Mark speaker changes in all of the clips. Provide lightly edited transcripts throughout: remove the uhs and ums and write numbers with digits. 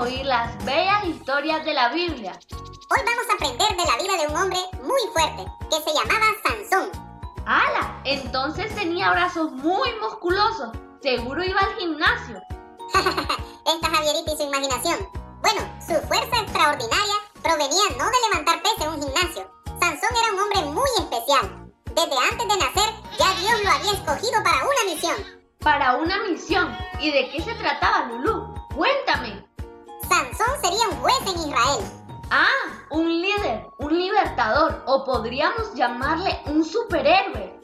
Speaker 1: oír las bellas historias de la Biblia.
Speaker 2: Hoy vamos a aprender de la vida de un hombre muy fuerte que se llamaba Sansón.
Speaker 1: ¡Hala! Entonces tenía brazos muy musculosos. Seguro iba al gimnasio.
Speaker 2: Esta Javierita y su imaginación. Bueno, su fuerza extraordinaria provenía no de levantar pesas en un gimnasio. Sansón era un hombre muy especial. Desde antes de nacer, ya Dios lo había escogido para una misión.
Speaker 1: Para una misión. ¿Y de qué se trataba, Lulú? Cuéntame.
Speaker 2: Sansón sería un juez en Israel.
Speaker 1: Ah, un líder, un libertador, o podríamos llamarle un superhéroe.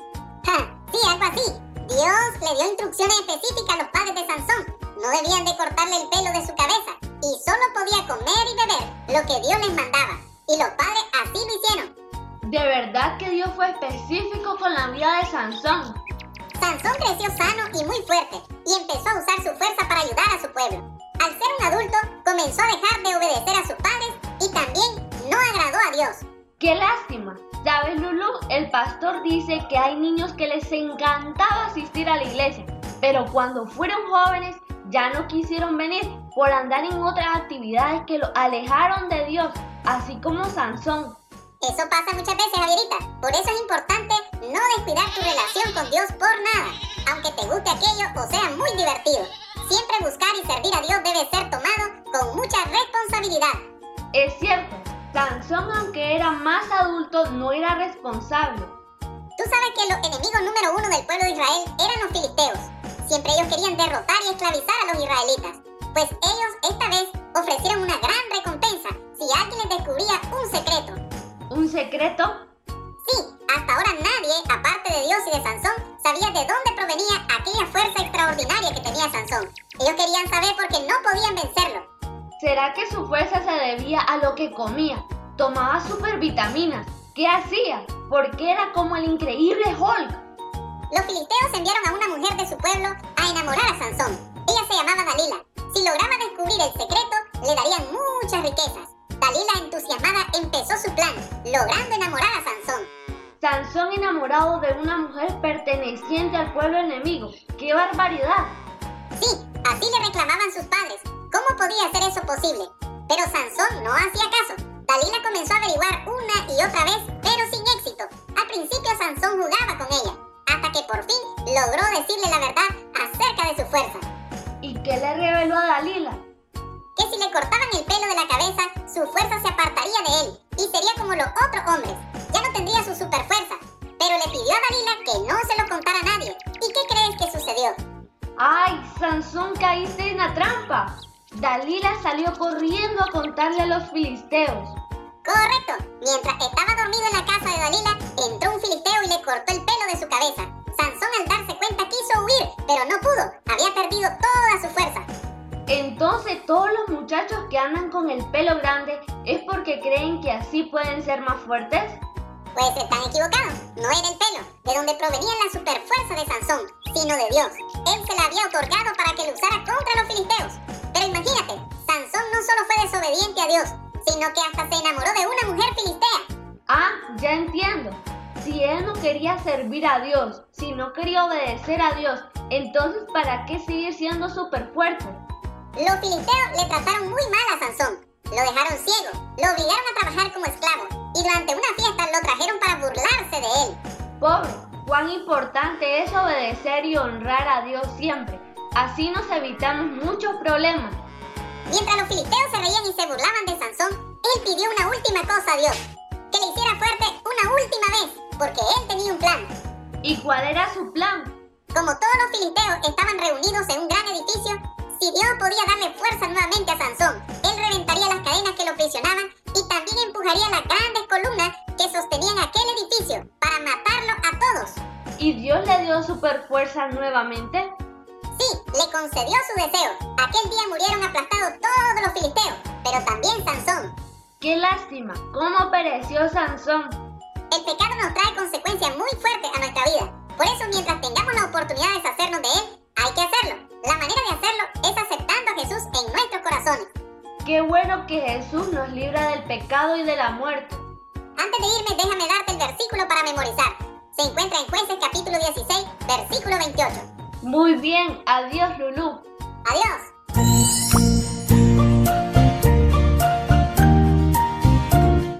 Speaker 2: Sí, algo así. Dios le dio instrucciones específicas a los padres de Sansón. No debían de cortarle el pelo de su cabeza y solo podía comer y beber lo que Dios les mandaba. Y los padres así lo hicieron.
Speaker 1: De verdad que Dios fue específico con la vida de Sansón.
Speaker 2: Sansón creció sano y muy fuerte y empezó a usar su fuerza para ayudar a su pueblo. Al ser un adulto, comenzó a dejar de obedecer a sus padres y también no agradó a Dios.
Speaker 1: ¡Qué lástima! ¿Sabes, Lulú? El pastor dice que hay niños que les encantaba asistir a la iglesia, pero cuando fueron jóvenes ya no quisieron venir por andar en otras actividades que los alejaron de Dios, así como Sansón.
Speaker 2: Eso pasa muchas veces, Javierita. Por eso es importante no descuidar tu relación con Dios por nada, aunque te guste aquello o sea muy divertido. Siempre buscar y servir a Dios debe ser tomado con mucha responsabilidad.
Speaker 1: Es cierto, Sansón, aunque era más adulto, no era responsable.
Speaker 2: Tú sabes que los enemigos número uno del pueblo de Israel eran los filisteos. Siempre ellos querían derrotar y esclavizar a los israelitas. Pues ellos esta vez ofrecieron una gran recompensa si alguien les descubría un secreto.
Speaker 1: ¿Un secreto?
Speaker 2: Sí, hasta ahora nadie, aparte de Dios y de Sansón, sabía de dónde provenía aquella fuerza extraordinaria que tenía Sansón. Ellos querían saber porque no podían vencerlo.
Speaker 1: ¿Será que su fuerza se debía a lo que comía? ¿Tomaba supervitaminas? ¿Qué hacía? Porque era como el increíble Hulk.
Speaker 2: Los filisteos enviaron a una mujer de su pueblo a enamorar a Sansón. Ella se llamaba Dalila. Si lograba descubrir el secreto, le darían muchas riquezas. Dalila, entusiasmada, empezó su plan, logrando enamorar a Sansón.
Speaker 1: Sansón enamorado de una mujer perteneciente al pueblo enemigo. ¡Qué barbaridad!
Speaker 2: Sí, así le reclamaban sus padres. ¿Cómo podía ser eso posible? Pero Sansón no hacía caso. Dalila comenzó a averiguar una y otra vez, pero sin éxito. Al principio Sansón jugaba con ella, hasta que por fin logró decirle la verdad acerca de su fuerza.
Speaker 1: ¿Y qué le reveló a Dalila?
Speaker 2: Que si le cortaban el pelo de la cabeza, su fuerza se apartaría de él y sería como los otros hombres. Ya no tendría su superfuerza, pero le pidió a Dalila que no se lo contara a nadie. ¿Y qué crees que sucedió?
Speaker 1: ¡Ay, Sansón, caíste en la trampa! Dalila salió corriendo a contarle a los filisteos.
Speaker 2: Correcto. Mientras estaba dormido en la casa de Dalila, entró un filisteo y le cortó el pelo de su cabeza. Sansón, al darse cuenta, quiso huir, pero no pudo. Había perdido toda su fuerza.
Speaker 1: Entonces todos los muchachos que andan con el pelo grande es porque creen que así pueden ser más fuertes.
Speaker 2: Pues están equivocados. No era el pelo, de donde provenía la superfuerza de Sansón, sino de Dios. Él se la había otorgado para que lo usara contra los filisteos. Pero imagínate, Sansón no solo fue desobediente a Dios, sino que hasta se enamoró de una mujer filistea.
Speaker 1: Ah, ya entiendo. Si él no quería servir a Dios, si no quería obedecer a Dios, entonces ¿para qué seguir siendo súper fuerte?
Speaker 2: Los filisteos le trataron muy mal a Sansón. Lo dejaron ciego, lo obligaron a trabajar como esclavo y durante una fiesta lo trajeron para burlarse de él.
Speaker 1: Pobre, cuán importante es obedecer y honrar a Dios siempre. Así nos evitamos muchos problemas.
Speaker 2: Mientras los filisteos se reían y se burlaban de Sansón, él pidió una última cosa a Dios, que le hiciera fuerte una última vez, porque él tenía un plan.
Speaker 1: ¿Y cuál era su plan?
Speaker 2: Como todos los filisteos estaban reunidos en un gran edificio, si Dios podía darle fuerza nuevamente a Sansón, él reventaría las cadenas que lo prisionaban y también empujaría las grandes columnas que sostenían aquel edificio para matarlo a todos.
Speaker 1: ¿Y Dios le dio super fuerza nuevamente?
Speaker 2: Sí, le concedió su deseo. Aquel día murieron aplastados todos los filisteos, pero también Sansón.
Speaker 1: ¡Qué lástima! ¿Cómo pereció Sansón?
Speaker 2: El pecado nos trae consecuencias muy fuertes a nuestra vida. Por eso, mientras tengamos la oportunidad de deshacernos de él, hay que hacerlo. La manera de hacerlo es aceptando a Jesús en nuestros corazones.
Speaker 1: ¡Qué bueno que Jesús nos libra del pecado y de la muerte!
Speaker 2: Antes de irme, déjame darte el versículo para memorizar. Se encuentra en Jueces capítulo 16, versículo 28.
Speaker 1: Muy bien, adiós, Lulú.
Speaker 2: Adiós.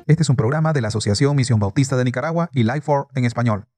Speaker 3: Este es un programa de la Asociación Misión Bautista de Nicaragua y Life for en español.